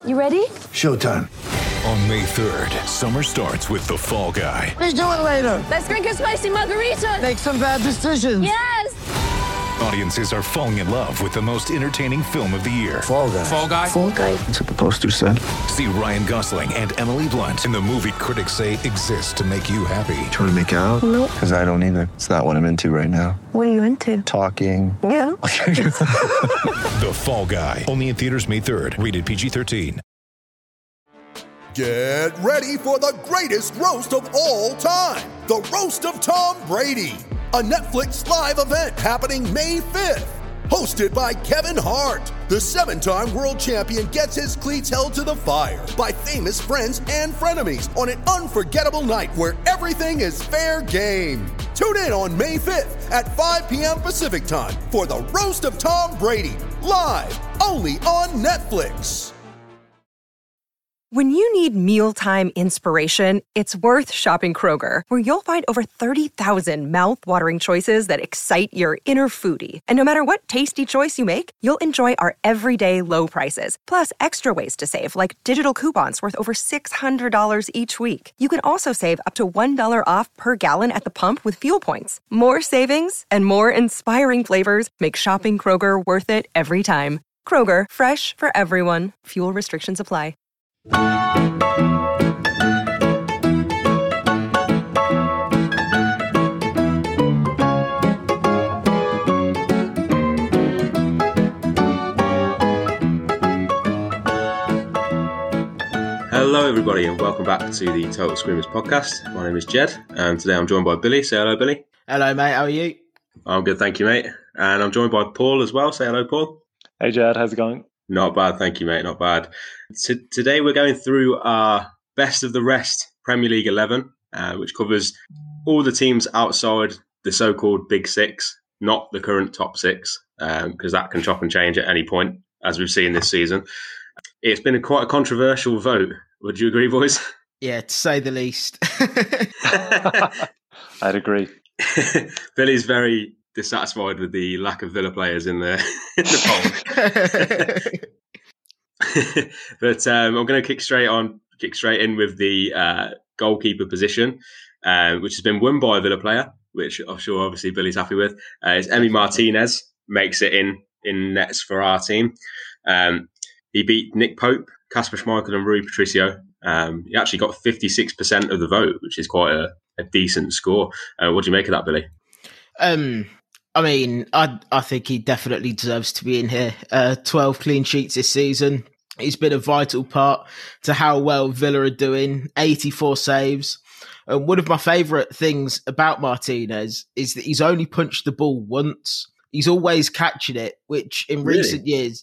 You ready? Showtime. On May 3rd, summer starts with The Fall Guy. Let's do it later. Let's drink a spicy margarita. Make some bad decisions. Yes! Audiences are falling in love with the most entertaining film of the year. Fall Guy. Fall Guy? Fall Guy. That's what the poster said. See Ryan Gosling and Emily Blunt in the movie critics say exists to make you happy. Trying to make it out? Nope. Because I don't either. It's not what I'm into right now. What are you into? Talking. Yeah. The Fall Guy. Only in theaters May 3rd. Rated PG-13. Get ready for the greatest roast of all time. The Roast of Tom Brady. A Netflix live event happening May 5th. Hosted by Kevin Hart. The 7-time world champion gets his cleats held to the fire by famous friends and frenemies on an unforgettable night where everything is fair game. Tune in on May 5th at 5 p.m. Pacific time for the Roast of Tom Brady. Live only on Netflix. When you need mealtime inspiration, it's worth shopping Kroger, where you'll find over 30,000 mouth-watering choices that excite your inner foodie. And no matter what tasty choice you make, you'll enjoy our everyday low prices, plus extra ways to save, like digital coupons worth over $600 each week. You can also save up to $1 off per gallon at the pump with fuel points. More savings and more inspiring flavors make shopping Kroger worth it every time. Kroger, fresh for everyone. Fuel restrictions apply. Hello everybody and welcome back to the Total Screamers podcast. My name is Jed and today I'm joined by Billy. Say hello, Billy. Hello mate, how are you? I'm good, thank you mate. And I'm joined by Paul as well. Say hello, Paul. Hey Jed, how's it going? Not bad, thank you mate, not bad. Today we're going through our best of the rest Premier League 11, which covers all the teams outside the so-called Big Six, not the current top six, because that can chop and change at any point, as we've seen this season. It's been quite a controversial vote. Would you agree, boys? Yeah, to say the least. I'd agree. Billy's very dissatisfied with the lack of Villa players in the poll. But I'm going to kick straight in with the goalkeeper position, which has been won by a Villa player, which I'm sure obviously Billy's happy with. It's Emi Martinez, makes it in nets for our team. He beat Nick Pope, Kasper Schmeichel and Rui Patricio. He actually got 56% of the vote, which is quite a decent score. What do you make of that, Billy? I mean, I think he definitely deserves to be in here. 12 clean sheets this season. He's been a vital part to how well Villa are doing. 84 saves. One of my favourite things about Martinez is that he's only punched the ball once. He's always catching it, which in recent years,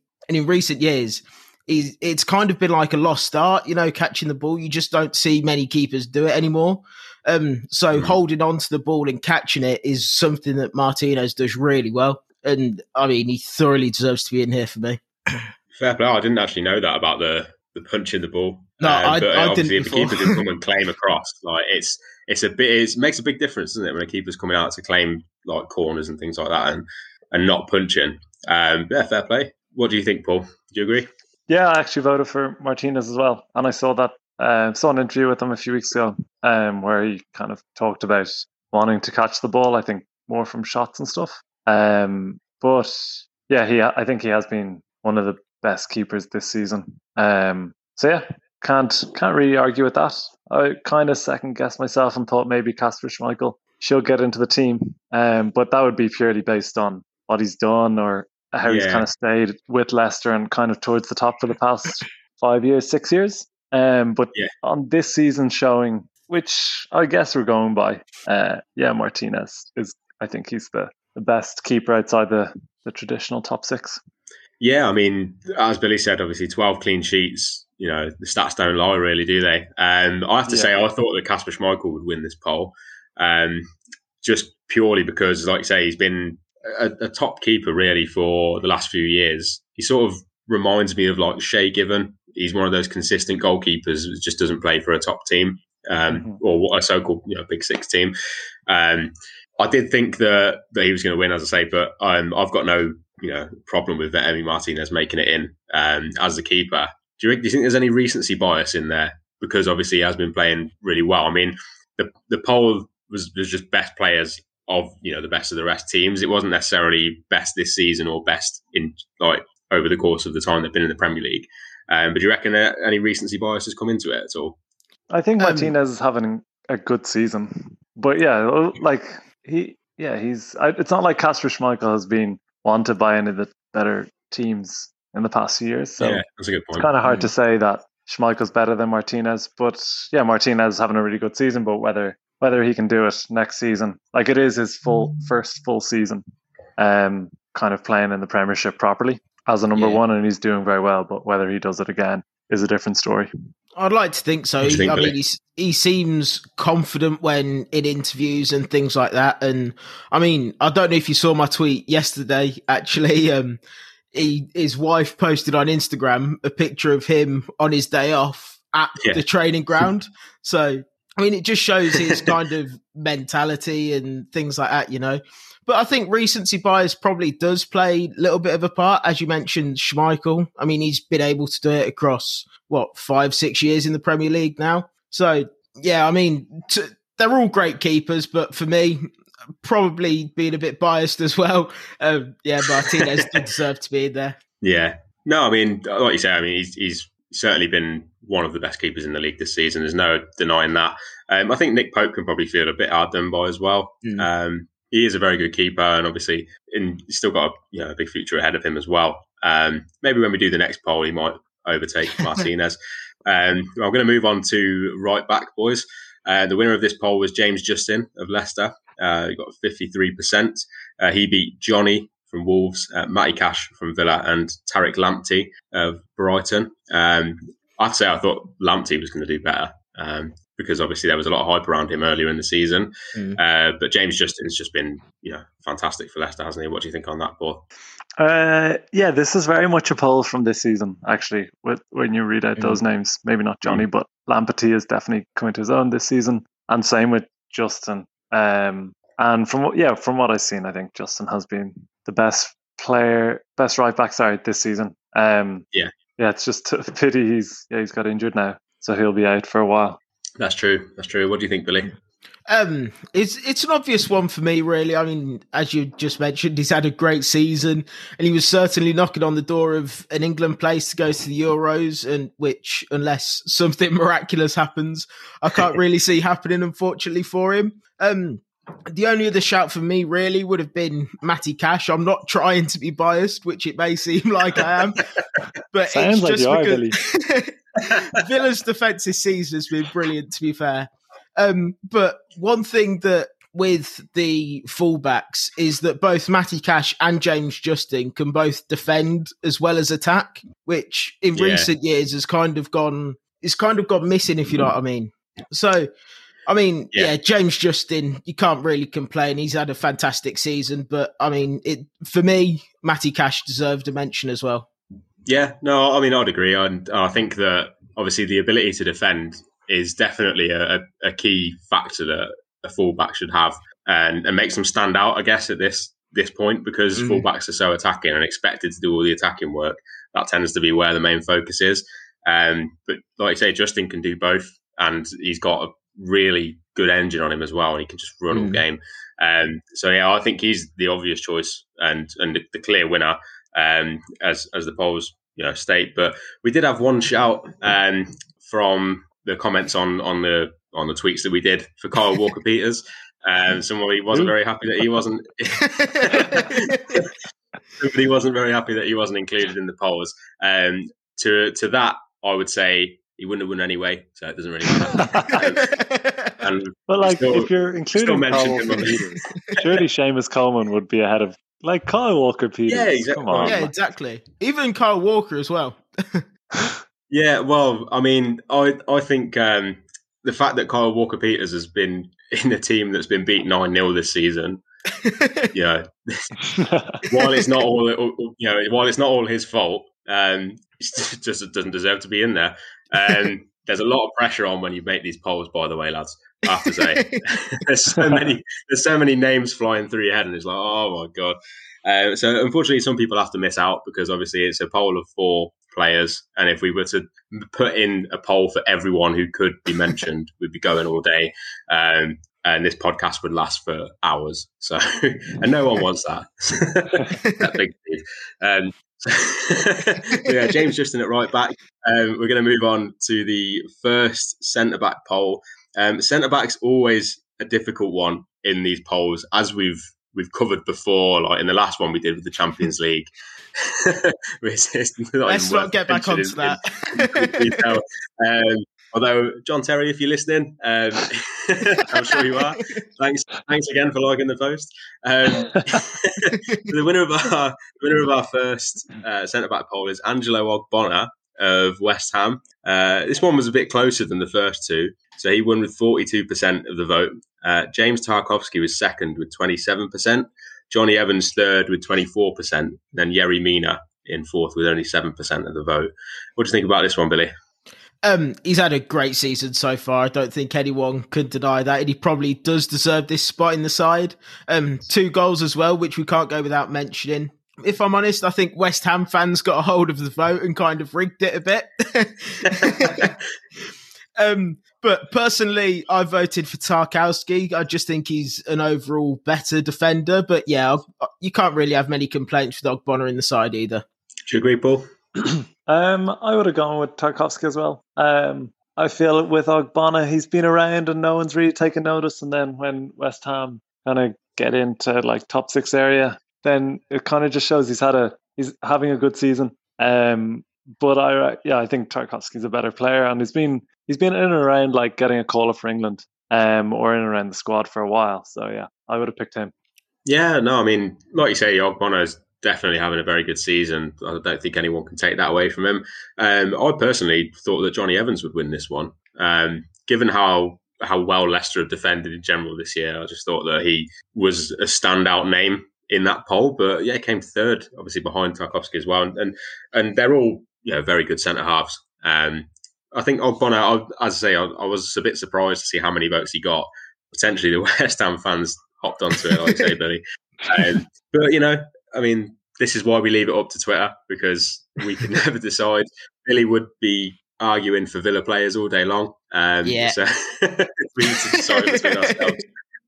it's kind of been like a lost art, catching the ball. You just don't see many keepers do it anymore. Holding on to the ball and catching it is something that Martinez does really well. And, I mean, he thoroughly deserves to be in here for me. Fair play. I didn't actually know that about the punching the ball. No, I didn't if before. a keeper can come and claim across, like it makes a big difference, doesn't it, when a keeper's coming out to claim like corners and things like that and not punching. Fair play. What do you think, Paul? Do you agree? Yeah, I actually voted for Martinez as well. And I saw that, saw an interview with him a few weeks ago where he kind of talked about wanting to catch the ball, I think more from shots and stuff. But yeah, I think he has been one of the best keepers this season. Can't really argue with that. I kind of second guessed myself and thought maybe Kasper Schmeichel should get into the team. But that would be purely based on what he's done or how he's kind of stayed with Leicester and kind of towards the top for the past 6 years. But on this season showing, which I guess we're going by, Martinez I think he's the best keeper outside the traditional top six. Yeah, I mean, as Billy said, obviously 12 clean sheets, the stats don't lie really, do they? I have to say, I thought that Kasper Schmeichel would win this poll, just purely because, like you say, he's been a top keeper really for the last few years. He sort of reminds me of like Shay Given. He's one of those consistent goalkeepers who just doesn't play for a top team or what a so-called Big Six team. I did think that he was going to win, as I say, but I've got no problem with Emi Martinez making it in as a keeper. do you think there's any recency bias in there? Because obviously he has been playing really well. I mean, the poll was just best players of, the best of the rest teams. It wasn't necessarily best this season or best in over the course of the time they've been in the Premier League. But do you reckon any recency bias has come into it at all? I think Martinez is having a good season, but it's not like Kasper Schmeichel has been wanted by any of the better teams in the past few years. So yeah, that's a good point. It's kind of hard to say that Schmeichel's better than Martinez, but yeah, Martinez is having a really good season, but whether he can do it next season, it is his first full season, kind of playing in the Premiership properly as a number one, and he's doing very well, but whether he does it again is a different story. I'd like to think so. He seems confident when in interviews and things like that. And I mean, I don't know if you saw my tweet yesterday, actually. His wife posted on Instagram a picture of him on his day off at the training ground. So, I mean, it just shows his kind of mentality and things like that, But I think recency bias probably does play a little bit of a part. As you mentioned, Schmeichel. I mean, he's been able to do it across, 5-6 years in the Premier League now. So, yeah, I mean, they're all great keepers, but for me, probably being a bit biased as well. Martinez did deserve to be in there. Yeah. No, I mean, like you say, he's certainly been one of the best keepers in the league this season. There's no denying that. I think Nick Pope can probably feel a bit hard done by as well. He is a very good keeper, and obviously he's still got a big future ahead of him as well. Maybe when we do the next poll, he might overtake Martinez. I'm going to move on to right back, boys. The winner of this poll was James Justin of Leicester. He got 53%. He beat Johnny from Wolves, Matty Cash from Villa, and Tariq Lamptey of Brighton. I'd say I thought Lamptey was going to do better. Because obviously there was a lot of hype around him earlier in the season. But James Justin's just been, fantastic for Leicester, hasn't he? What do you think on that, Paul? This is very much a poll from this season, actually, when you read out those names. Maybe not Johnny, but Lamptey is definitely coming to his own this season. And same with Justin. And from what I've seen, I think Justin has been the best right back, this season. It's just a pity he's got injured now. So he'll be out for a while. That's true. What do you think, Billy? It's an obvious one for me, really. I mean, as you just mentioned, he's had a great season, and he was certainly knocking on the door of an England place to go to the Euros, and which, unless something miraculous happens, I can't really see happening, unfortunately, for him. The only other shout for me really would have been Matty Cash. I'm not trying to be biased, which it may seem like I am, but sounds it's like just because Villa's defence this season has been brilliant, to be fair. But one thing that with the fullbacks is that both Matty Cash and James Justin can both defend as well as attack, which in recent years has kind of gone missing, if you know what I mean. So, I mean, James Justin, you can't really complain. He's had a fantastic season, but I mean, for me, Matty Cash deserved a mention as well. Yeah, no, I mean, I'd agree. I think that obviously the ability to defend is definitely a key factor that a fullback should have and makes them stand out, I guess, at this point, because fullbacks are so attacking and expected to do all the attacking work. That tends to be where the main focus is. But like I say, Justin can do both, and he's got a really good engine on him as well, and he can just run all game. I think he's the obvious choice and the clear winner, as the polls state. But we did have one shout from the comments on the tweets that we did for Kyle Walker-Peters. Somebody wasn't very happy that he wasn't. Somebody wasn't very happy that he wasn't included in the polls. To that, I would say he wouldn't have won anyway, so it doesn't really matter. If you're including Kyle Walker-Peters, surely Seamus Coleman would be ahead of Kyle Walker-Peters. Yeah, exactly. Come on. Yeah, exactly. Even Kyle Walker as well. Yeah, well, I mean, I think the fact that Kyle Walker-Peters has been in a team that's been beat 9-0 this season, while it's not all his fault, he just doesn't deserve to be in there. There's a lot of pressure on when you make these polls, by the way, lads. I have to say, there's so many names flying through your head, and it's like, oh my god. So unfortunately, some people have to miss out because obviously it's a poll of 4 players. And if we were to put in a poll for everyone who could be mentioned, we'd be going all day. And this podcast would last for hours. So, and no one wants that. That big thing. Yeah, James Justin at right back. We're going to move on to the first centre-back poll. Centre-back's always a difficult one in these polls, as we've covered before, like in the last one we did with the Champions League. Let's not get back onto that. Although, John Terry, if you're listening, I'm sure you are. Thanks again for logging the post. The winner of our first centre-back poll is Angelo Ogbonna of West Ham. This one was a bit closer than the first two, so he won with 42% of the vote. James Tarkowski was second with 27%. Johnny Evans third with 24%. Then Yerry Mina in fourth with only 7% of the vote. What do you think about this one, Billy? He's had a great season so far. I don't think anyone could deny that. And he probably does deserve this spot in the side. 2 goals as well, which we can't go without mentioning. If I'm honest, I think West Ham fans got a hold of the vote and kind of rigged it a bit. But personally, I voted for Tarkowski. I just think he's an overall better defender. But yeah, you can't really have many complaints with Ogbonna in the side either. Do you agree, Paul? I would have gone with Tarkowski as well. I feel with Ogbonna, he's been around and no one's really taken notice. And then when West Ham kind of get into like top 6 area, then it kind of just shows he's having a good season. But I think Tarkowski's a better player, and he's been in and around like getting a call up for England, or in and around the squad for a while. So yeah, I would have picked him. Yeah, no, I mean, like you say, Ogbonna is definitely having a very good season. I don't think anyone can take that away from him. I personally thought that Johnny Evans would win this one. Given how well Leicester have defended in general this year, I just thought that he was a standout name in that poll. But yeah, he came third, obviously behind Tarkowski as well. And they're all very good centre halves. I think Ogbonna, as I say, I was a bit surprised to see how many votes he got. Potentially the West Ham fans hopped onto it, like you say, Billy. But I mean, this is why we leave it up to Twitter, because we can never decide. Billy would be arguing for Villa players all day long. So we need to decide between ourselves.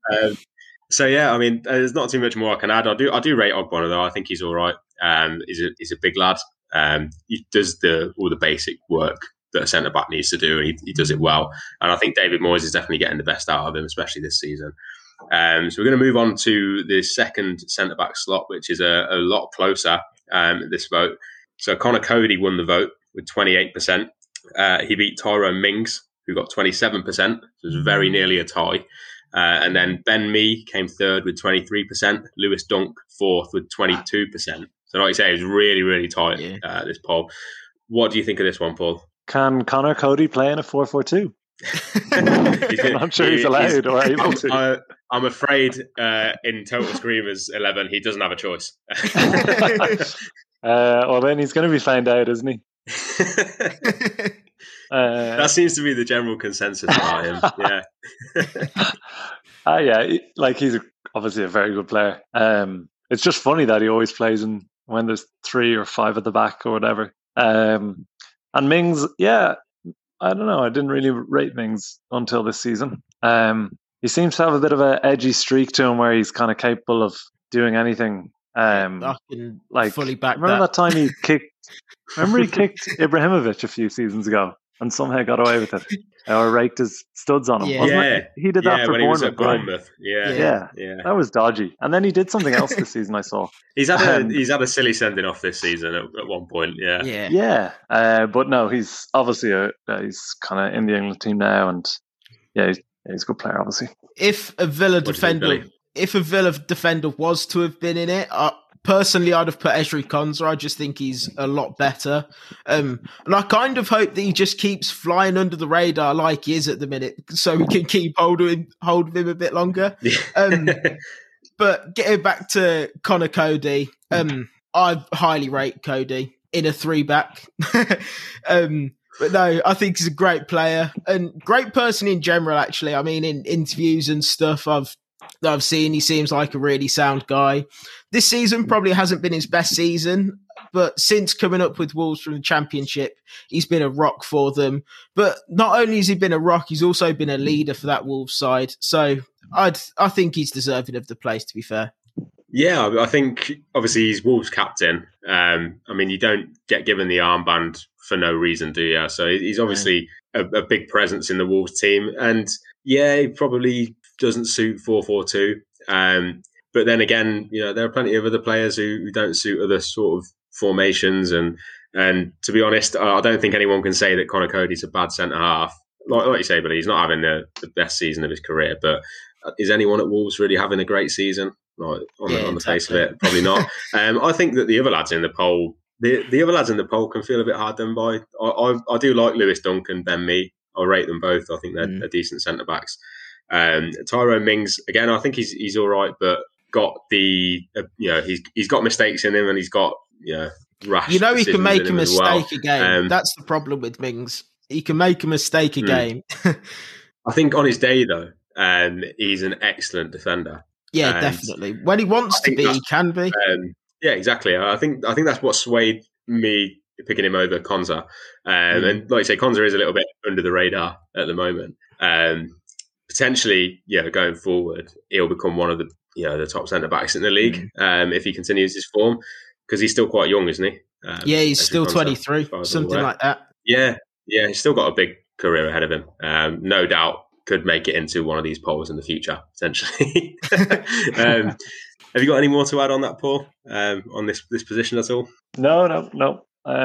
So yeah, I mean, there's not too much more I can add. I do rate Ogbonna though. I think he's all right. He's a big lad. He does all the basic work that a centre back needs to do, and he does it well. And I think David Moyes is definitely getting the best out of him, especially this season. So we're going to move on to the second centre back slot, which is a lot closer. This vote. So Connor Cody won the vote with 28%. He beat Tyrone Mings, who got 27%. So it was very nearly a tie. And then Ben Mee came third with 23%. Lewis Dunk fourth with 22%. So like you say, it was really, really tight, this poll. What do you think of this one, Paul? Can Connor Cody play in a 4-4-2? I'm not sure he's allowed or able to. I'm afraid in Total Screamers 11, he doesn't have a choice. Well, then he's going to be found out, isn't he? That seems to be the general consensus about him. Yeah. Like he's obviously a very good player. It's just funny that he always plays when there's 3 or 5 at the back or whatever. And Mings, I don't know. I didn't really rate Mings until this season. He seems to have a bit of an edgy streak to him where he's kind of capable of doing anything. I can fully back remember that time he kicked Ibrahimovic a few seasons ago and somehow got away with it. Or raked his studs on him. He did that for when Bournemouth. He was at Bournemouth. Yeah. That was dodgy. And then he did something else this season, I saw. He's had a silly sending off this season at one point. But no, he's obviously he's kind of in the England team now, and he's a good player, obviously. If a Villa defender was to have been in it, personally, I'd have put Ezri Konsa. I just think he's a lot better. And I kind of hope that he just keeps flying under the radar like he is at the minute, so we can keep hold of him a bit longer. But getting back to Connor Cody, I highly rate Cody in a 3-back. But no, I think he's a great player and great person in general, actually. I mean, in interviews and stuff, I've that I've seen. He seems like a really sound guy. This season probably hasn't been his best season, but since coming up with Wolves from the Championship, he's been a rock for them. But not only has he been a rock, he's also been a leader for that Wolves side. So I think he's deserving of the place, to be fair. Yeah, I think obviously he's Wolves captain. I mean, you don't get given the armband for no reason, do you? So he's obviously a big presence in the Wolves team. And yeah, he probably doesn't suit 4-4-2. But then again, there are plenty of other players who don't suit other sort of formations. And to be honest, I don't think anyone can say that Conor Coady's a bad centre-half. Like you say, Billy, he's not having the best season of his career. But is anyone at Wolves really having a great season? Like on the face of it, probably not. I think that the other lads in the poll, the other lads in the poll can feel a bit hard done by. I do like Lewis Dunk and Ben Mee. I rate them both. I think they're decent centre backs. Tyrone Mings, again, I think he's all right, but got he's got mistakes in him, and he's got rash. He can make a mistake a game. That's the problem with Mings. He can make a mistake a game. I think on his day though, he's an excellent defender. Yeah, definitely. When he wants to be, he can be. Yeah, exactly. I think that's what swayed me picking him over Konsa. And like you say, Konsa is a little bit under the radar at the moment. Potentially, going forward, he'll become one of the top centre backs in the league if he continues his form, because he's still quite young, isn't he? He's still 23, something like that. Yeah, he's still got a big career ahead of him. No doubt. Could make it into one of these polls in the future, potentially. Have you got any more to add on that, Paul? On this position at all? No.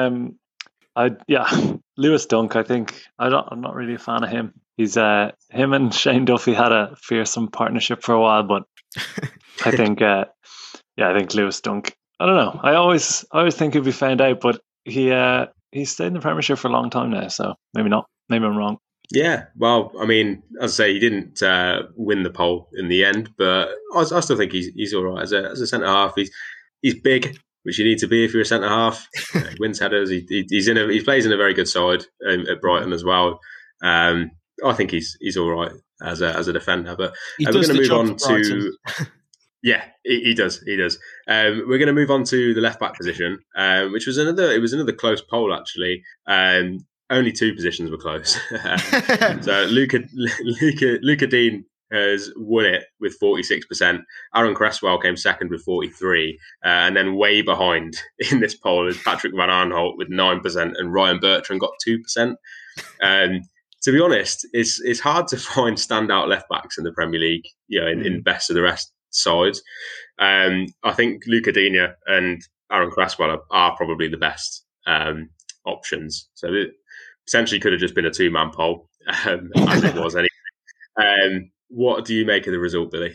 Lewis Dunk. I think I'm not really a fan of him. He's him and Shane Duffy had a fearsome partnership for a while, but I think I think Lewis Dunk. I don't know. I always think he'd be found out, but he stayed in the Premiership for a long time now, so maybe not. Maybe I'm wrong. Yeah, well, I mean, as I say, he didn't win the poll in the end, but I still think he's all right as a centre half. He's big, which you need to be if you're a centre half. He wins headers. He plays in a very good side at Brighton as well. I think he's all right as a defender. But we're going to move on to yeah, he does. We're going to move on to the left back position, which was another close poll actually. Only two positions were close. So Luca Dean has won it with 46%. Aaron Cresswell came second with 43%. And then way behind in this poll is Patrick Van Aanholt with 9%, and Ryan Bertrand got 2%. To be honest, it's hard to find standout left backs in the Premier League, in best of the rest sides. I think Luca Dean and Aaron Cresswell are probably the best options. So it essentially could have just been a two-man poll, as it was anyway. What do you make of the result, Billy?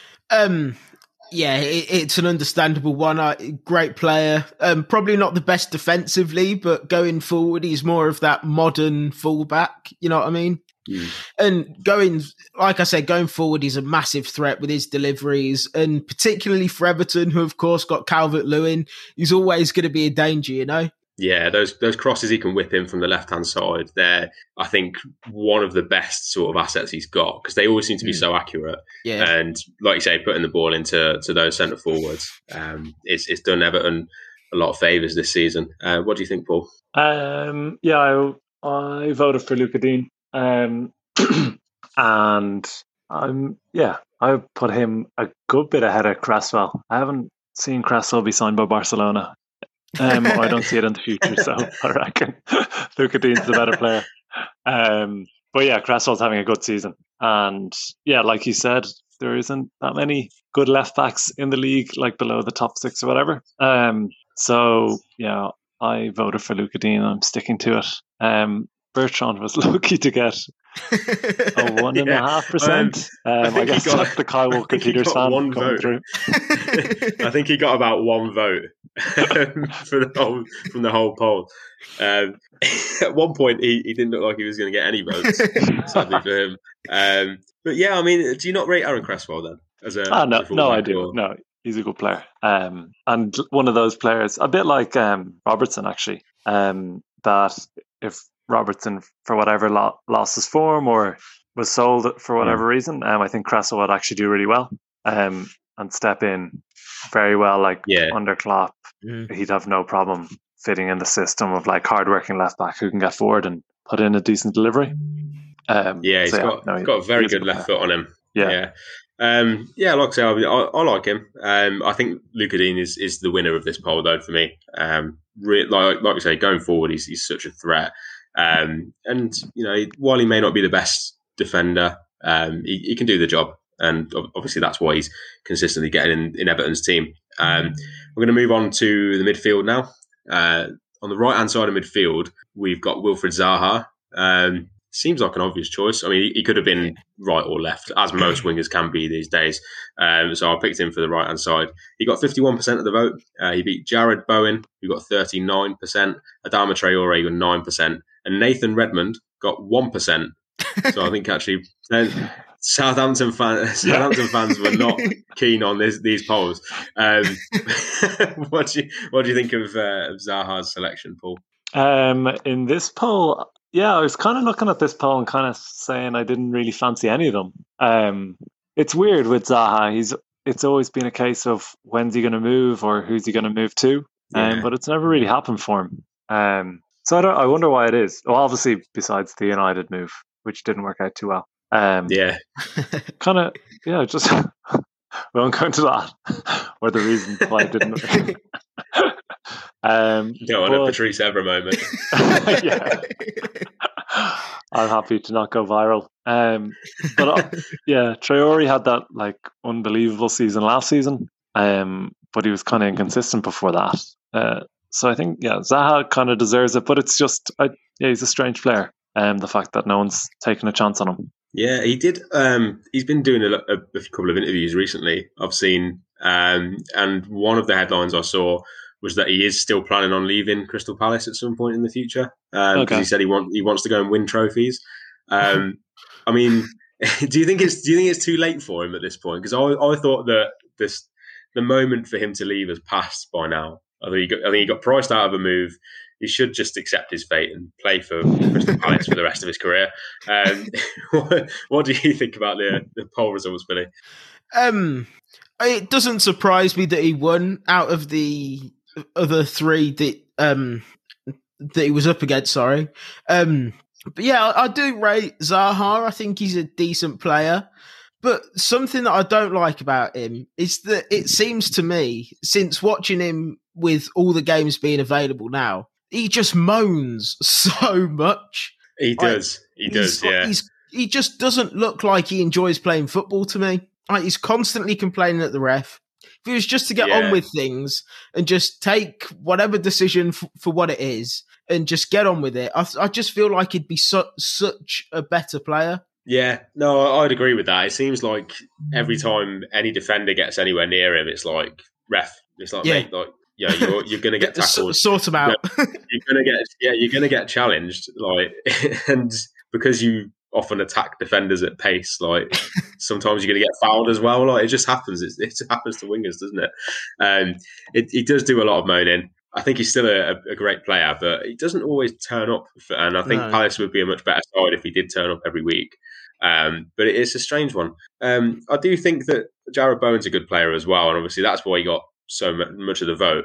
It's an understandable one. Great player. Probably not the best defensively, but going forward, he's more of that modern fullback. You know what I mean? And going forward, he's a massive threat with his deliveries, and particularly for Everton, who of course got Calvert-Lewin. He's always going to be a danger, Yeah, those crosses he can whip in from the left-hand side, they're, I think, one of the best sort of assets he's got, because they always seem to be so accurate. Yeah. And like you say, putting the ball into those centre forwards, it's done Everton a lot of favours this season. What do you think, Paul? I voted for Luca Dean. And I put him a good bit ahead of Cresswell. I haven't seen Cresswell be signed by Barcelona. I don't see it in the future, so I reckon Luca Dean's the better player. But yeah, Cresswell's having a good season. And yeah, like you said, there isn't that many good left backs in the league, like below the top 6 or whatever. So yeah, I voted for Luca Dean. I'm sticking to it. Bertrand was lucky to get a 1.5%. I guess that's the Kyle Walker-Peters fan coming through. I think he got about one vote from the whole poll. At one point, he didn't look like he was going to get any votes, sadly for him. But yeah, I mean, do you not rate Aaron Cresswell then? No, I do. No, he's a good player. And one of those players, a bit like Robertson, actually, that if Robertson, for whatever, lost his form or was sold for whatever reason, I think Kressel would actually do really well and step in very well. Like under Klopp, he'd have no problem fitting in the system of like hardworking left back who can get forward and put in a decent delivery. He's got a very good left foot on him. Like I say, I like him. I think Luca Dean is the winner of this poll, though, for me. Like you say, going forward, he's such a threat. And while he may not be the best defender, he can do the job. And obviously, that's why he's consistently getting in Everton's team. We're going to move on to the midfield now. On the right-hand side of midfield, we've got Wilfried Zaha. Seems like an obvious choice. I mean, he could have been right or left, as most wingers can be these days. So I picked him for the right-hand side. He got 51% of the vote. He beat Jared Bowen, who got 39%, Adama Traore got 9%, and Nathan Redmond got 1%. So I think actually Southampton fans were not keen on these polls. What do you think of Zaha's selection, Paul? In this poll, I was kind of looking at this poll and kind of saying I didn't really fancy any of them. It's weird with Zaha. It's always been a case of when's he going to move or who's he going to move to, but it's never really happened for him. So I wonder why it is. Well, obviously, besides the United move, which didn't work out too well. Just we won't go into that or the reason why it didn't. On a Patrice Evra moment. I'm happy to not go viral. Traore had that like unbelievable season last season, but he was kind of inconsistent before that. So I think Zaha kind of deserves it, but it's just he's a strange player. The fact that no one's taken a chance on him. Yeah, he did. He's been doing a couple of interviews recently, I've seen, and one of the headlines I saw was that he is still planning on leaving Crystal Palace at some point in the future. Because he said he wants to go and win trophies. I mean, do you think it's too late for him at this point? Because I thought that the moment for him to leave has passed by now. I think he got priced out of a move. He should just accept his fate and play for Crystal Palace for the rest of his career. What do you think about the poll results, Billy? It doesn't surprise me that he won out of the other three that he was up against. Sorry, but yeah, I do rate Zaha. I think he's a decent player. But something that I don't like about him is that it seems to me, since watching him with all the games being available now, he just moans so much. He does. He just doesn't look like he enjoys playing football to me. Like, he's constantly complaining at the ref. If he was just to get on with things and just take whatever decision for what it is and just get on with it, I just feel like he'd be such a better player. Yeah, no, I'd agree with that. It seems like every time any defender gets anywhere near him, it's like, ref. It's like, mate, like, you're going to get tackled. Sort them out. You're going to get challenged, like, and because you often attack defenders at pace, like sometimes you're going to get fouled as well. Like, it just happens. It happens to wingers, doesn't it? He does do a lot of moaning. I think he's still a great player, but he doesn't always turn up. And I think Palace would be a much better side if he did turn up every week. But it is a strange one. I do think that Jared Bowen's a good player as well, and obviously that's why he got so much of the vote.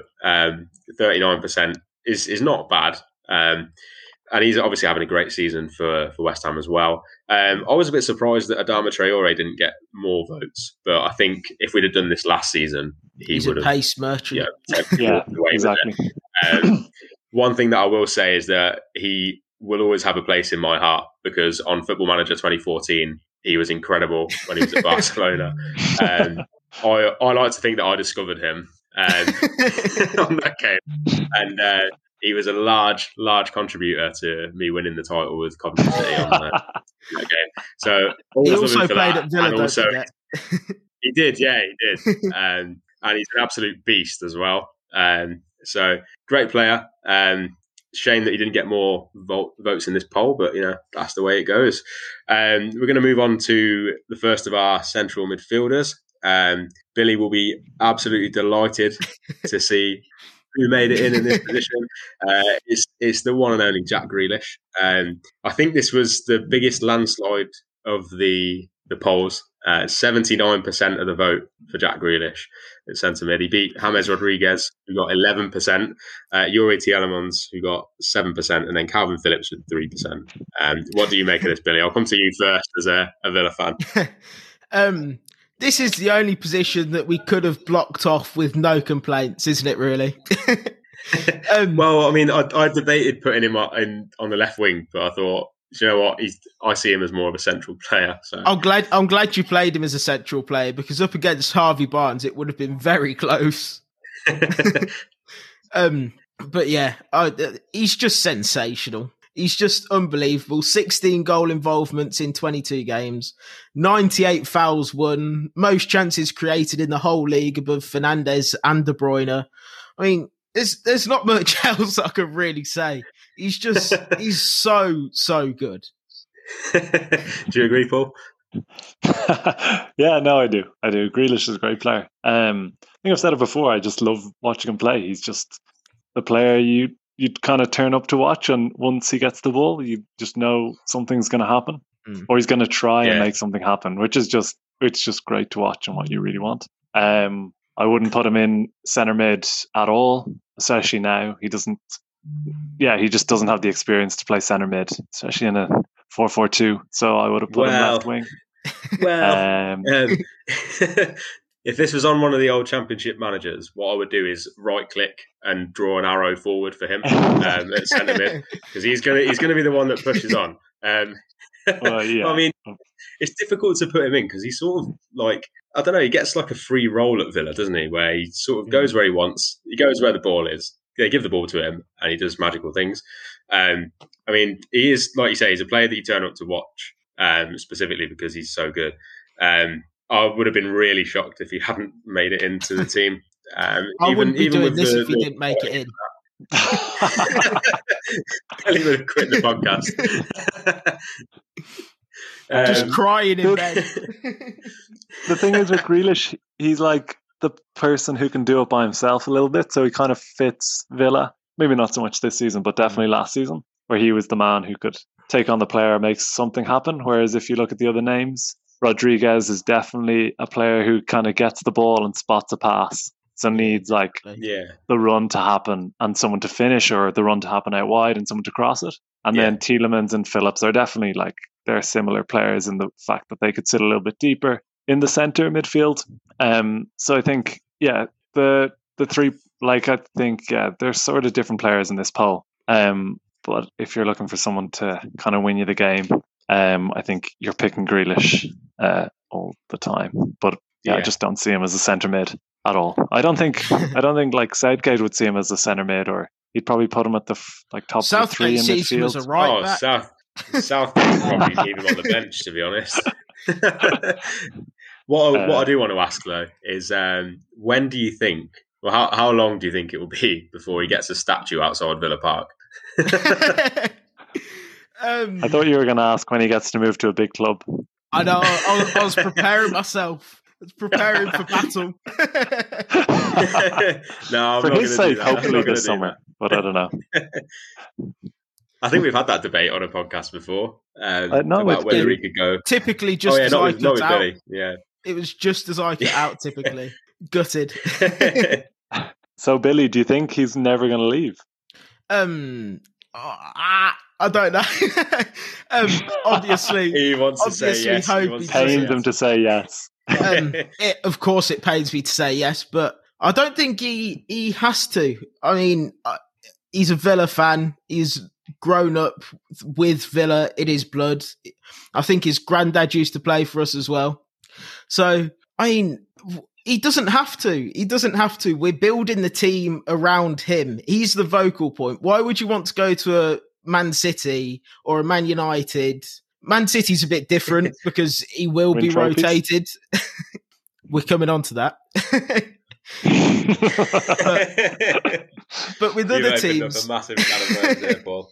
39% is not bad, and he's obviously having a great season for West Ham as well. I was a bit surprised that Adama Traore didn't get more votes, but I think if we'd have done this last season, he's a pace merchant. Exactly. One thing that I will say is that he will always have a place in my heart, because on Football Manager 2014, he was incredible when he was at Barcelona. I like to think that I discovered him on that game, and he was a large contributor to me winning the title with Coventry City on that game. So he also played at Villa. He did, and he's an absolute beast as well. So great player. Shame that he didn't get more votes in this poll, but that's the way it goes. We're going to move on to the first of our central midfielders. Billy will be absolutely delighted to see who made it in this position. It's the one and only Jack Grealish. I think this was the biggest landslide of the polls. 79% of the vote for Jack Grealish at centre mid. He beat James Rodriguez, who got 11%, Yuri Tielemans, who got 7%, and then Calvin Phillips with 3%. What do you make of this, Billy? I'll come to you first as a Villa fan. This is the only position that we could have blocked off with no complaints, isn't it, really? Well, I mean, I debated putting him on the left wing, but I thought, you know what? I see him as more of a central player. So I'm glad you played him as a central player, because up against Harvey Barnes, it would have been very close. But yeah, he's just sensational. He's just unbelievable. 16 goal involvements in 22 games, 98 fouls won, most chances created in the whole league above Fernandes and De Bruyne. I mean, there's not much else I could really say. He's so good. Do you agree, Paul? Yeah, no, I do. Grealish is a great player. I think I've said it before. I just love watching him play. He's just the player you'd kind of turn up to watch, and once he gets the ball, you just know something's going to happen, or he's going to try and make something happen, which is just great to watch and what you really want. I wouldn't put him in centre mid at all, especially now. He just doesn't have the experience to play centre mid, especially in a 4-4-2. So I would have put him left wing. Well, if this was on one of the old Championship managers, what I would do is right click and draw an arrow forward for him at centre mid, because he's going to be the one that pushes on. Well, yeah. I mean, it's difficult to put him in because he's sort of like, I don't know, he gets like a free role at Villa, doesn't he? Where he sort of goes where he wants, he goes where the ball is. They give the ball to him and he does magical things. I mean, he is, like you say, he's a player that you turn up to watch, specifically because he's so good. I would have been really shocked if he hadn't made it into the team. I wouldn't be doing this if he didn't make it in. Kelly would have quit the podcast. Just crying in bed. The thing is with Grealish, he's like the person who can do it by himself a little bit, so he kind of fits Villa. Maybe not so much this season, but definitely last season, where he was the man who could take on the player and make something happen. Whereas if you look at the other names, Rodriguez is definitely a player who kind of gets the ball and spots a pass. So needs like the run to happen and someone to finish, or the run to happen out wide and someone to cross it. And then Tielemans and Phillips are definitely like, they're similar players in the fact that they could sit a little bit deeper in the centre midfield. So I think, the three, like, I think, they're sort of different players in this poll. But if you're looking for someone to kind of win you the game, I think you're picking Grealish all the time. But I just don't see him as a centre mid at all. I don't think like Southgate would see him as a centre mid, or he'd probably put him at the top of the three in midfield. As a right back. Southgate probably leave him on the bench, to be honest. What I do want to ask though is, when do you think? Well, how long do you think it will be before he gets a statue outside Villa Park? I thought you were going to ask when he gets to move to a big club. I know. I was preparing myself. I was preparing for battle. No, I'm for not his going to do sake, that. hopefully this summer, but I don't know. I think we've had that debate on a podcast before no, about whether he could go. Typically, just as I got out. Billy. Yeah, it was just as I get out. Typically, gutted. So, Billy, do you think he's never going to leave? I don't know. Obviously, he wants to say yes. It pains him to say yes. Of course, it pains me to say yes, but I don't think he has to. I mean, he's a Villa fan. He's grown up with Villa in his blood. I think his granddad used to play for us as well. So, I mean, he doesn't have to. He doesn't have to. We're building the team around him. He's the vocal point. Why would you want to go to a Man City or a Man United? Man City's a bit different because he will be rotated. We're coming on to that. but with other teams, a massive can of worms there, Paul.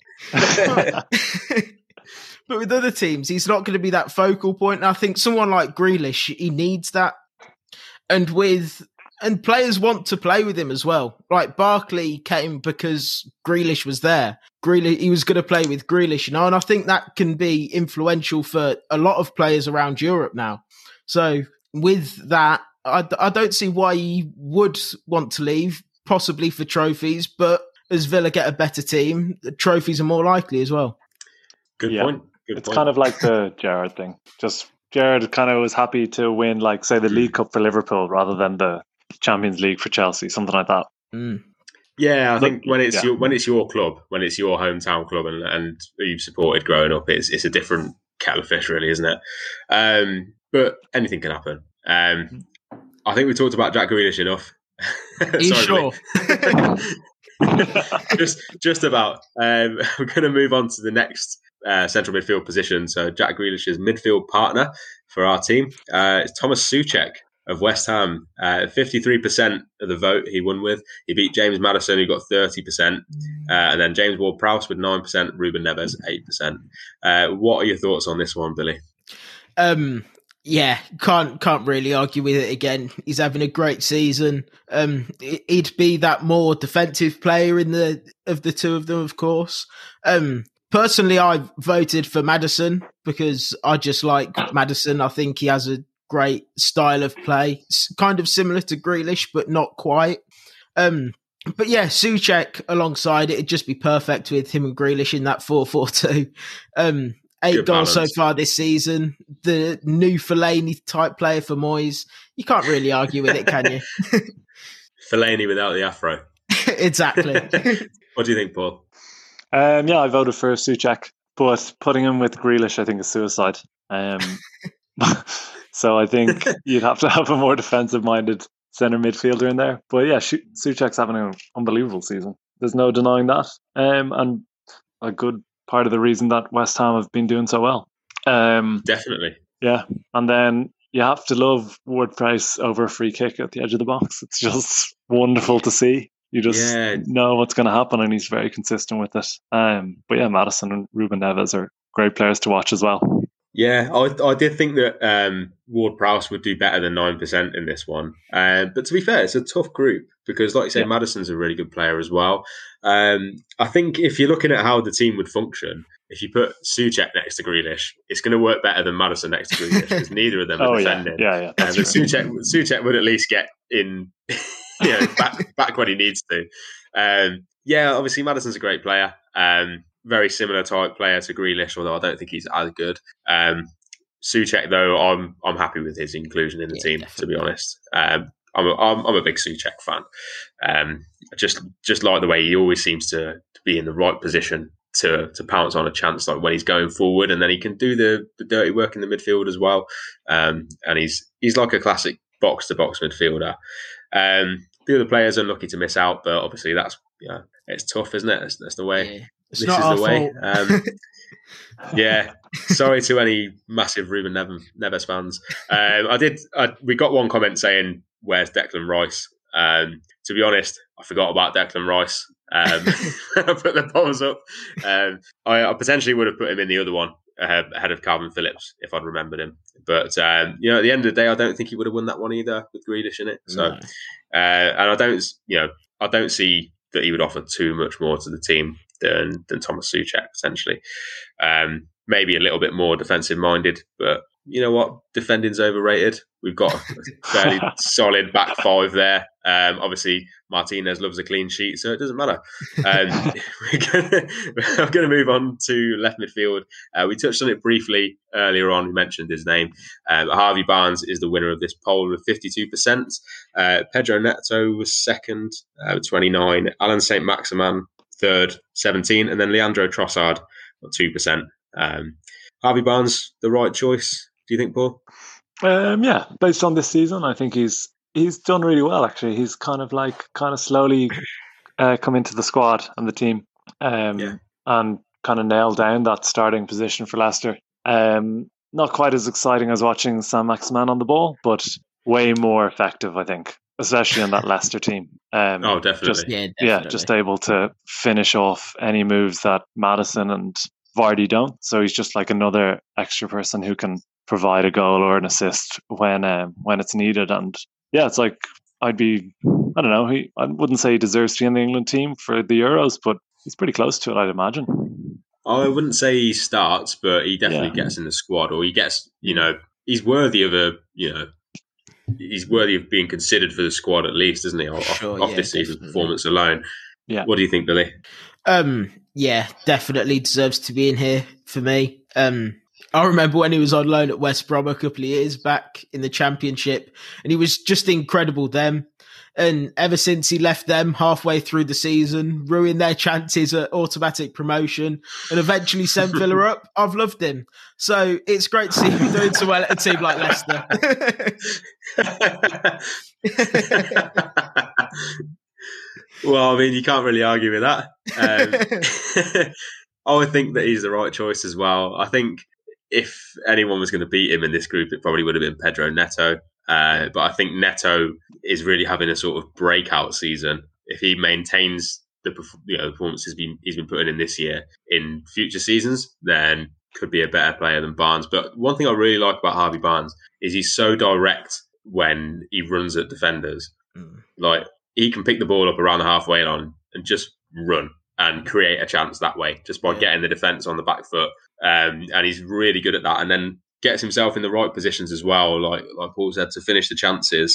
But with other teams, he's not going to be that focal point. And I think someone like Grealish, he needs that. And with And players want to play with him as well. Like Barkley came because Grealish was there. He was going to play with Grealish, and I think that can be influential for a lot of players around Europe now. So with that, I don't see why he would want to leave, possibly for trophies, but as Villa get a better team, the trophies are more likely as well. Good point. It's kind of like the Gerrard thing. Just Gerrard kind of was happy to win, like, say, the League Cup for Liverpool rather than the Champions League for Chelsea, something like that. Yeah, I think when it's your club, when it's your hometown club, and you've supported growing up, it's a different kettle of fish, really, isn't it? But anything can happen. I think we talked about Jack Grealish enough. Are you sure? just about. We're going to move on to the next central midfield position. So Jack Grealish's midfield partner for our team is Thomas Souček of West Ham. 53% of the vote he won with. He beat James Maddison, who got 30%, and then James Ward-Prowse with 9%, Ruben Neves 8%. What are your thoughts on this one, Billy? Yeah, can't really argue with it again. He's having a great season. He'd be that more defensive player of the two of them, of course. Personally, I voted for Maddison because I just like Maddison. I think he has a great style of play. It's kind of similar to Grealish, but not quite. But yeah, Souček alongside it'd just be perfect with him and Grealish in that 4-4-2. 8 goals so far this season. The new Fellaini type player for Moyes. You can't really argue with it, can you? Fellaini without the afro. Exactly. What do you think, Paul? Yeah, I voted for Souček, but putting him with Grealish, I think, is suicide. So I think you'd have to have a more defensive-minded centre midfielder in there. But yeah, Souček's having an unbelievable season. There's no denying that. And a good part of the reason that West Ham have been doing so well. Definitely. Yeah. And then you have to love Ward-Prowse over a free kick at the edge of the box. It's just wonderful to see. You just know what's going to happen, and he's very consistent with it. But yeah, Maddison and Ruben Neves are great players to watch as well. Yeah, I did think that Ward-Prowse would do better than 9% in this one. But to be fair, it's a tough group because, like you say, Maddison's a really good player as well. I think if you're looking at how the team would function, if you put Souček next to Grealish, it's going to work better than Maddison next to Grealish because neither of them are defending. Yeah. But Souček would at least get in back when he needs to. Obviously Maddison's a great player. Very similar type player to Grealish, although I don't think he's as good. Souček, though, I'm happy with his inclusion in the team. Definitely. To be honest. I'm a big Souček fan. Just like the way he always seems to be in the right position to pounce on a chance, like when he's going forward, and then he can do the dirty work in the midfield as well. And he's like a classic box to box midfielder. The other players are lucky to miss out, but obviously that's it's tough, isn't it? That's the way. Yeah. It's not our fault. Yeah, sorry to any massive Ruben Neves fans. We got one comment saying, "Where's Declan Rice?" To be honest, I forgot about Declan Rice. I put the polls up. I potentially would have put him in the other one ahead of Calvin Phillips if I'd remembered him. But at the end of the day, I don't think he would have won that one either with Grealish in it. So, No. And I don't see that he would offer too much more to the team than Thomas Souček potentially. Maybe a little bit more defensive minded, but you know what? Defending's overrated. We've got a fairly solid back five there. Obviously, Martinez loves a clean sheet, so it doesn't matter. I'm going to move on to left midfield. We touched on it briefly earlier on. We mentioned his name. Harvey Barnes is the winner of this poll with 52%. Pedro Neto was second with 29. Alan St. Maximin third, 17, and then Leandro Trossard got 2%. Harvey Barnes, the right choice, do you think, Paul? Yeah, based on this season, I think he's done really well. Actually, he's kind of slowly come into the squad and the team, and kind of nailed down that starting position for Leicester. Not quite as exciting as watching Sam Maximin on the ball, but way more effective, I think, especially on that Leicester team. Definitely. Just able to finish off any moves that Maddison and Vardy don't. So he's just like another extra person who can provide a goal or an assist when it's needed. And yeah, it's like I don't know. I wouldn't say he deserves to be in the England team for the Euros, but he's pretty close to it, I'd imagine. I wouldn't say he starts, but he definitely gets in the squad, or he gets, he's worthy of he's worthy of being considered for the squad at least, isn't he? Off this season's performance alone. Yeah. What do you think, Billy? Yeah, definitely deserves to be in here for me. I remember when he was on loan at West Brom a couple of years back in the Championship, and he was just incredible then. And ever since he left them halfway through the season, ruined their chances at automatic promotion, and eventually sent Villa up, I've loved him. So it's great to see him doing so well at a team like Leicester. Well, I mean, you can't really argue with that. I would think that he's the right choice as well. I think if anyone was going to beat him in this group, it probably would have been Pedro Neto. But I think Neto is really having a sort of breakout season. If he maintains the performances he's been putting in this year in future seasons, then could be a better player than Barnes. But one thing I really like about Harvey Barnes is he's so direct when he runs at defenders. Like, he can pick the ball up around the halfway line and just run and create a chance that way, just by getting the defence on the back foot. And he's really good at that. And then gets himself in the right positions as well, like Paul said, to finish the chances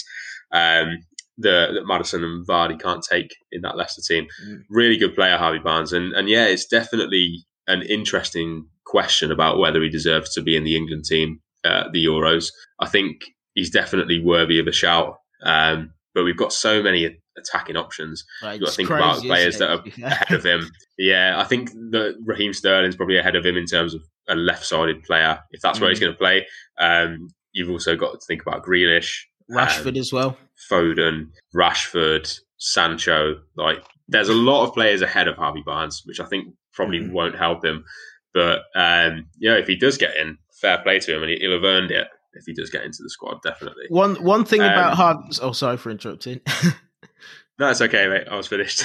that Maddison and Vardy can't take in that Leicester team. Really good player, Harvey Barnes. And yeah, it's definitely an interesting question about whether he deserves to be in the England team at the Euros. I think he's definitely worthy of a shout. But we've got so many attacking options. You've got to think about the players that are ahead of him. Yeah, I think that Raheem Sterling's probably ahead of him in terms of a left-sided player, if that's where he's going to play. You've also got to think about Grealish. Rashford as well. Foden, Rashford, Sancho. Like, there's a lot of players ahead of Harvey Barnes, which I think probably won't help him. But, if he does get in, fair play to him, and he'll have earned it if he does get into the squad, definitely. One thing about Harvey... Oh, sorry for interrupting. No, it's okay, mate. I was finished.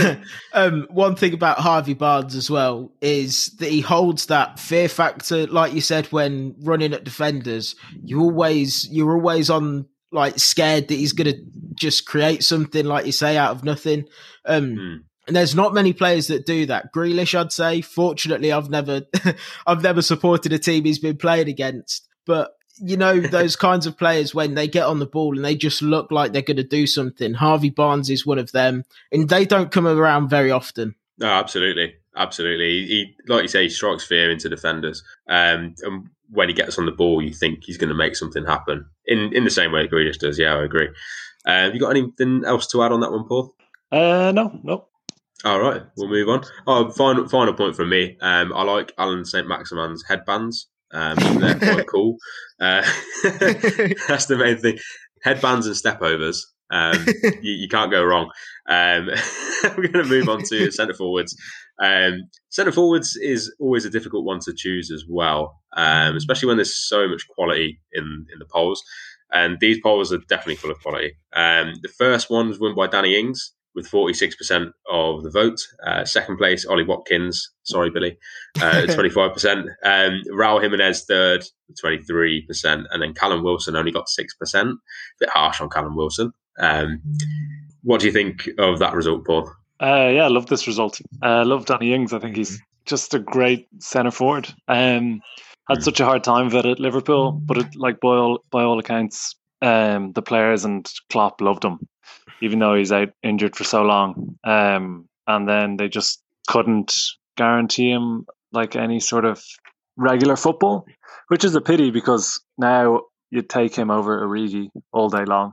One thing about Harvey Barnes as well is that he holds that fear factor. Like you said, when running at defenders, you're always on, like, scared that he's going to just create something, like you say, out of nothing. And there's not many players that do that. Grealish, I'd say. Fortunately, I've never supported a team he's been playing against. But those kinds of players, when they get on the ball and they just look like they're going to do something. Harvey Barnes is one of them, and they don't come around very often. No, absolutely. He, like you say, he strikes fear into defenders. And when he gets on the ball, you think he's going to make something happen in the same way Grealish does. Yeah, I agree. Have you got anything else to add on that one, Paul? No. All right, we'll move on. Final point from me. I like Alan St. Maximin's headbands. They're quite cool. That's the main thing. Headbands and stepovers. You can't go wrong. We're going to move on to centre forwards. Centre forwards is always a difficult one to choose as well, especially when there's so much quality in the polls. And these polls are definitely full of quality. The first one was won by Danny Ings with 46% of the vote. Second place, Ollie Watkins. Sorry, Billy. 25%. Raul Jimenez third, 23%. And then Callum Wilson only got 6%. A bit harsh on Callum Wilson. What do you think of that result, Paul? I love this result. I love Danny Ings. I think he's just a great centre forward. Had such a hard time of it at Liverpool, but by all accounts, the players and Klopp loved him, even though he's out injured for so long. And then they just couldn't guarantee him like any sort of regular football, which is a pity because now you'd take him over Origi all day long.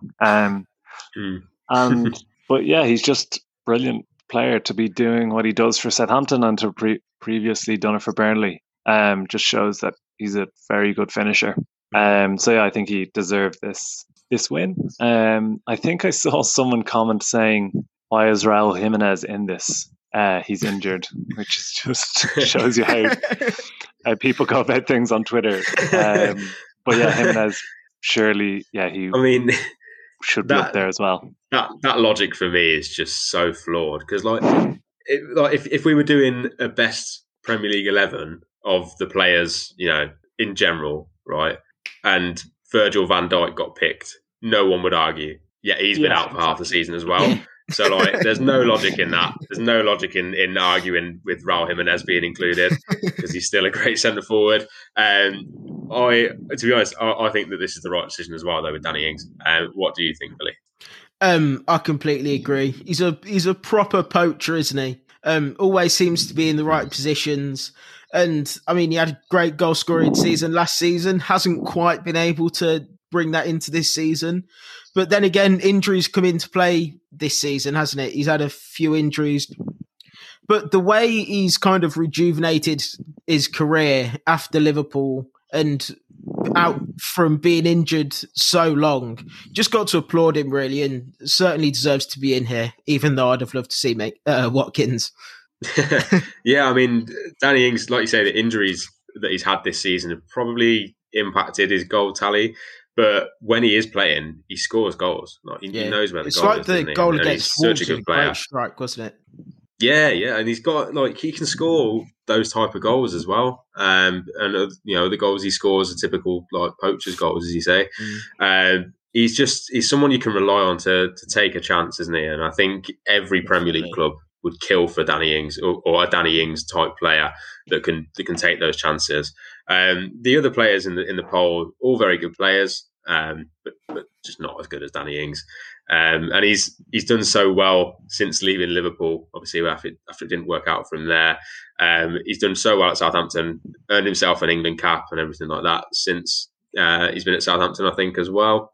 But yeah, he's just brilliant player to be doing what he does for Southampton and to previously done it for Burnley. Just shows that he's a very good finisher. I think he deserved this win. I think I saw someone comment saying, "Why is Raul Jimenez in this? He's injured," which is just shows you how people go about things on Twitter. But yeah, Jimenez surely, should be up there as well. That logic for me is just so flawed because, if we were doing a best Premier League 11 of the players, in general, right, and Virgil van Dijk got picked, no one would argue. yet he's been out for half the season as well. So, like, there's no logic in that. There's no logic in arguing with Raul Jimenez being included because he's still a great centre forward. To be honest, I think that this is the right decision as well, though, with Danny Ings. What do you think, Billy? I completely agree. He's a proper poacher, isn't he? Always seems to be in the right positions. And, I mean, he had a great goal-scoring season last season. Hasn't quite been able to bring that into this season. But then again, injuries come into play this season, hasn't it? He's had a few injuries. But the way he's kind of rejuvenated his career after Liverpool and out from being injured so long, just got to applaud him, really, and certainly deserves to be in here, even though I'd have loved to see Watkins. Yeah, I mean, Danny Ings, like you say, the injuries that he's had this season have probably impacted his goal tally. But when he is playing, he scores goals. Like, he knows where the goal is. It's like the goal against Wolves, such a good player. Great strike, wasn't it? Yeah, and he's got, like, he can score those type of goals as well. And the goals he scores are typical, like, poacher's goals, as you say. He's someone you can rely on to take a chance, isn't he? And I think every Premier League club would kill for Danny Ings or a Danny Ings type player that can take those chances. The other players in the poll, all very good players, but just not as good as Danny Ings. And he's done so well since leaving Liverpool. Obviously, after it didn't work out for him there, he's done so well at Southampton, earned himself an England cap and everything like that since he's been at Southampton, I think, as well.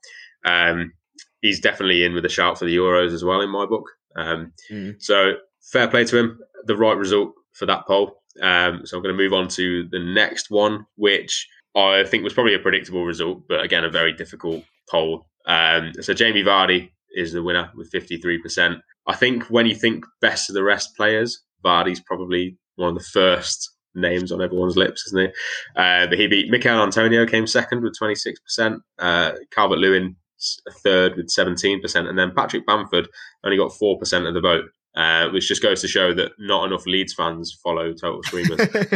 He's definitely in with a shout for the Euros as well in my book. So fair play to him. The right result for that poll. So I'm going to move on to the next one, which I think was probably a predictable result, but again, a very difficult poll. So Jamie Vardy is the winner with 53%. I think when you think best of the rest players, Vardy's probably one of the first names on everyone's lips, isn't he? But he beat Mikel Antonio, came second with 26%. Calvert-Lewin a third with 17%. And then Patrick Bamford only got 4% of the vote. Which just goes to show that not enough Leeds fans follow Total Screamers.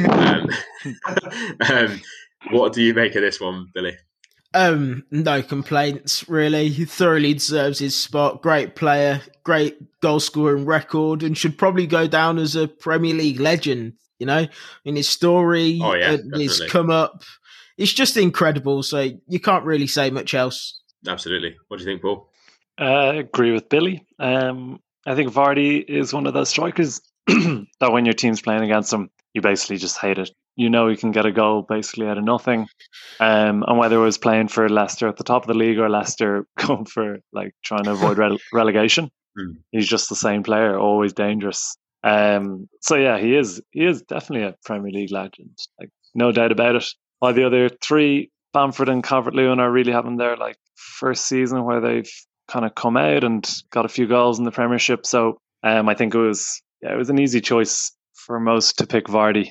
What do you make of this one, Billy? No complaints, really. He thoroughly deserves his spot. Great player, great goal scoring record, and should probably go down as a Premier League legend, in his story, his come up. It's just incredible, so you can't really say much else. Absolutely. What do you think, Paul? I agree with Billy. I think Vardy is one of those strikers that when your team's playing against him, you basically just hate it. You know he can get a goal basically out of nothing. And whether it was playing for Leicester at the top of the league or Leicester going for trying to avoid relegation, he's just the same player, always dangerous. So yeah, he is definitely a Premier League legend, no doubt about it. While the other three, Bamford and Calvert-Lewin, are really having their first season where they've kind of come out and got a few goals in the Premiership. So I think it was an easy choice for most to pick Vardy.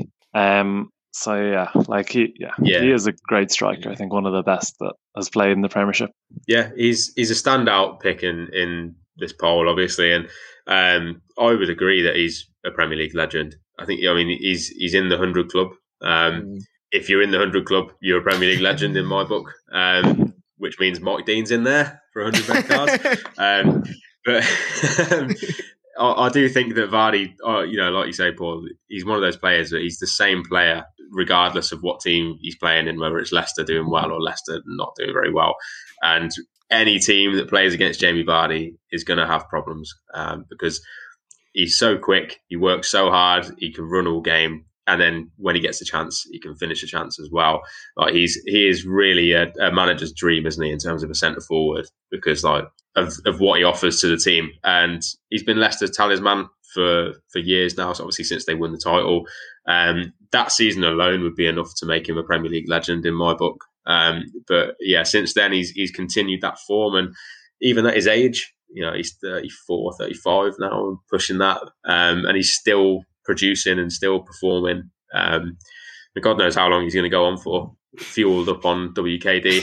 He is a great striker. I think one of the best that has played in the Premiership. Yeah, he's a standout pick in this poll, obviously, and I would agree that he's a Premier League legend. I think he's in the 100 club. If you're in the 100 club, you're a Premier League legend in my book. Which means Mike Dean's in there for 100 red cards. But I do think that Vardy, like you say, Paul, he's one of those players that he's the same player regardless of what team he's playing in, whether it's Leicester doing well or Leicester not doing very well. And any team that plays against Jamie Vardy is going to have problems because he's so quick, he works so hard, he can run all game. And then when he gets a chance, he can finish a chance as well. He is really a manager's dream, isn't he, in terms of a centre forward, because of what he offers to the team. And he's been Leicester's talisman for years now, so obviously since they won the title. That season alone would be enough to make him a Premier League legend in my book. But yeah, since then he's continued that form, and even at his age, he's 34, 35 now, and pushing that, and he's still producing and still performing. God knows how long he's going to go on for, fueled up on WKD.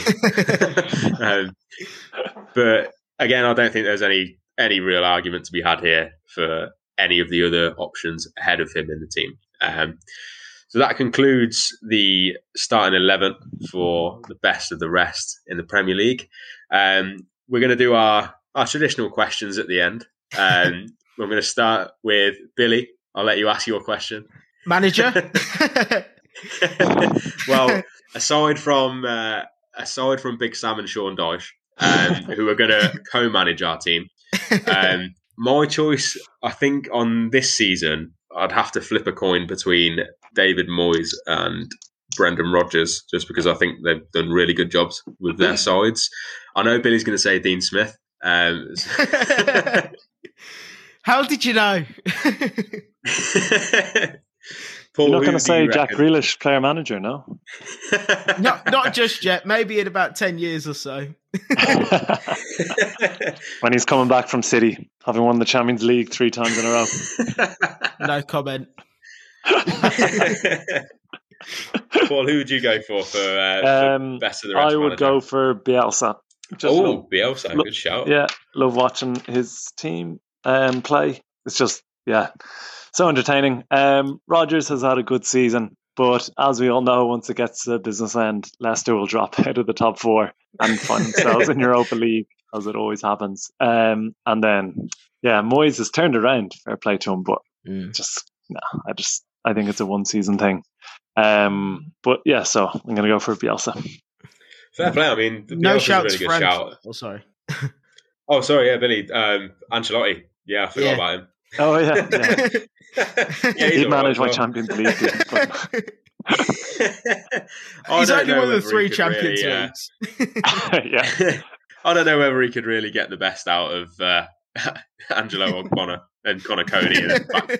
But again, I don't think there's any real argument to be had here for any of the other options ahead of him in the team. So that concludes the starting 11 for the best of the rest in the Premier League. We're going to do our our traditional questions at the end. We're going to start with Billy. I'll let you ask your question. Manager? Well, aside from Big Sam and Sean Dyche, who are going to co-manage our team, my choice, I think, on this season, I'd have to flip a coin between David Moyes and Brendan Rodgers, just because I think they've done really good jobs with their sides. I know Billy's going to say Dean Smith. How did you know? Paul, you're not going to say Jack Grealish, player manager, no? Not just yet. Maybe in about 10 years or so. When he's coming back from City, having won the Champions League 3 times in a row. No comment. Paul, who would you go for best of the rest? I would go for Bielsa. Bielsa, good shout. Yeah, love watching his team play. It's just, so entertaining. Rodgers has had a good season, but as we all know, once it gets to the business end, Leicester will drop out of the top 4 and find themselves in Europa League, as it always happens. And then, Moyes has turned around. Fair play to him, but I think it's a one-season thing. So I'm going to go for Bielsa. Fair play. I mean, no shouts, really good shout. Oh, sorry. Billy. Ancelotti. Yeah, I forgot about him. Oh, yeah. He'd manage my Champions League team. He's only one of the 3 Champions Leagues. I don't know whether he could really get the best out of Angelo O'Connor and Conor Cody in the back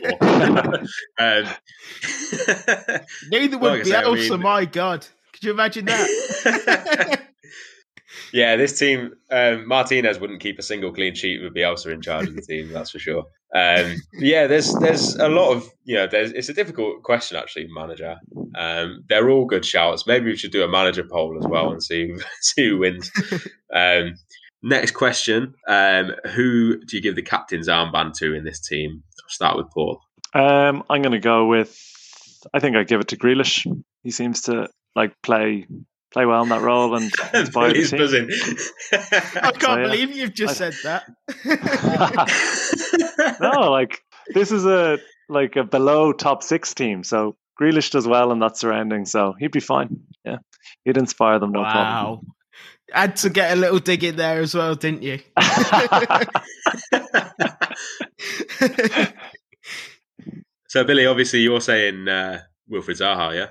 4. Neither would Bielsa, my God. Could you imagine that? Yeah, this team, Martinez wouldn't keep a single clean sheet with Bielsa in charge of the team, that's for sure. There's a lot of, it's a difficult question, actually, manager. They're all good shouts. Maybe we should do a manager poll as well and see who wins. Next question, who do you give the captain's armband to in this team? I'll start with Paul. I'm going to go with, I think I'd give it to Grealish. He seems to play well in that role and inspire the team. Buzzing. I can't believe you've just said that. No, this is a below top 6 team, so Grealish does well in that surrounding, so he'd be fine. Yeah, he'd inspire them, no problem. Had to get a little dig in there as well, didn't you? So, Billy, obviously you're saying Wilfried Zaha,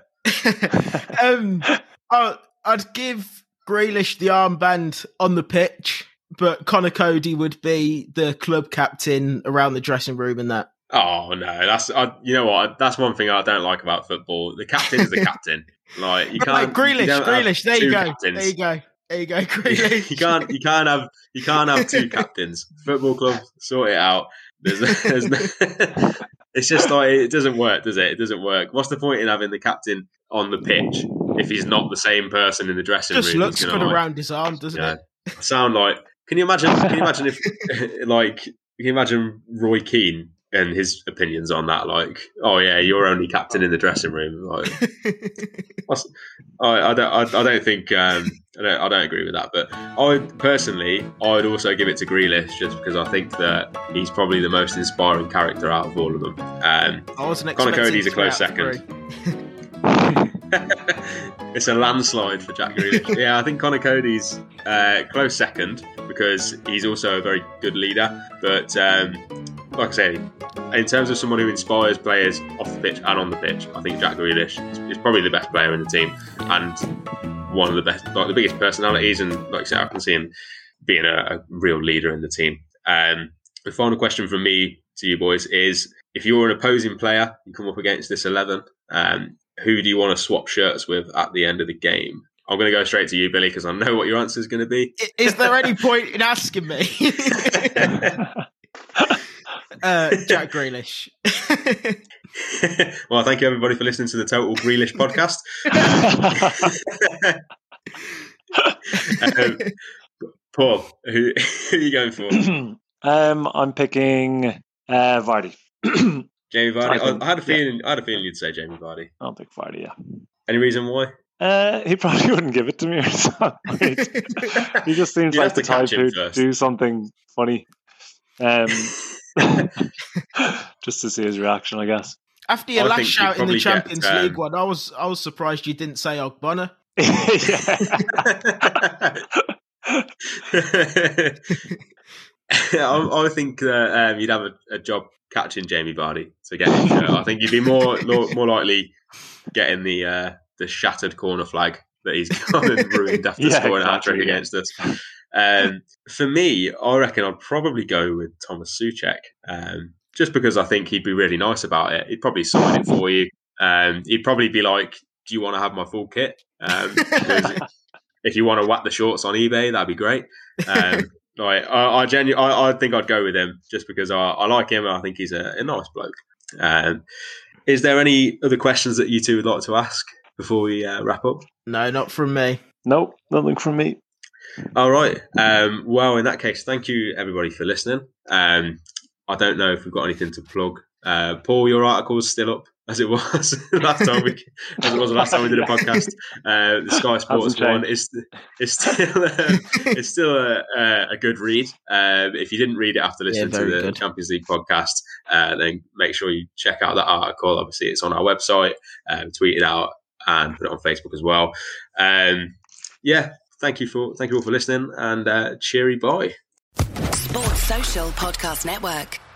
yeah? I'd give Grealish the armband on the pitch, but Conor Cody would be the club captain around the dressing room and that. Oh no, that's you know what? That's one thing I don't like about football. The captain is the captain. You can't. Grealish. There you go. Captains. There you go, Grealish. you can't have 2 captains. Football club, sort it out. There's no, it's just it doesn't work, does it? It doesn't work. What's the point in having the captain on the pitch if he's not the same person in the dressing room? Just looks good around his arm, doesn't it? Sound like? Can you imagine if can you imagine Roy Keane and his opinions on that? Oh yeah, you're only captain in the dressing room. I don't think I don't agree with that. But I'd also give it to Grealish just because I think that he's probably the most inspiring character out of all of them. Conor Cody's a close second. It's a landslide for Jack Grealish. Yeah, I think Conor Cody's close second because he's also a very good leader. But like I say, in terms of someone who inspires players off the pitch and on the pitch, I think Jack Grealish is probably the best player in the team and one of the best, the biggest personalities. And like I say, I can see him being a real leader in the team. The final question from me to you boys is: if you're an opposing player, you come up against this 11. Who do you want to swap shirts with at the end of the game? I'm going to go straight to you, Billy, because I know what your answer is going to be. Is there any point in asking me? Jack Grealish. Well, thank you everybody for listening to the Total Grealish podcast. Paul, who are you going for? I'm picking Vardy. Jamie Vardy. I had a feeling you'd say Jamie Vardy. I'll pick Vardy. Yeah. Any reason why? He probably wouldn't give it to me or something. He just seems like the type who'd do something funny. Just to see his reaction, I guess. After your last shout in the Champions League one, I was surprised you didn't say Ogbonna. I think that you'd have a job catching Jamie Vardy to get him. I think you'd be more likely getting the shattered corner flag that he's gone and ruined after scoring a hat-trick against us. For me, I reckon I'd probably go with Thomas Souček, just because I think he'd be really nice about it. He'd probably sign it for you. He'd probably be like, do you want to have my full kit? Because if you want to whack the shorts on eBay, that'd be great. I think I'd go with him just because I like him and I think he's a nice bloke. Is there any other questions that you two would like to ask before we wrap up? No, not from me. Nope, nothing from me. All right. Well, in that case, thank you everybody for listening. I don't know if we've got anything to plug. Paul, your article is still up as it was last time we did a podcast. The Sky Sports one is still a good read. If you didn't read it after listening to the Champions League podcast, then make sure you check out that article. Obviously, it's on our website. Tweet it out and put it on Facebook as well. Thank you all for listening, and cheery bye. Sports Social Podcast Network.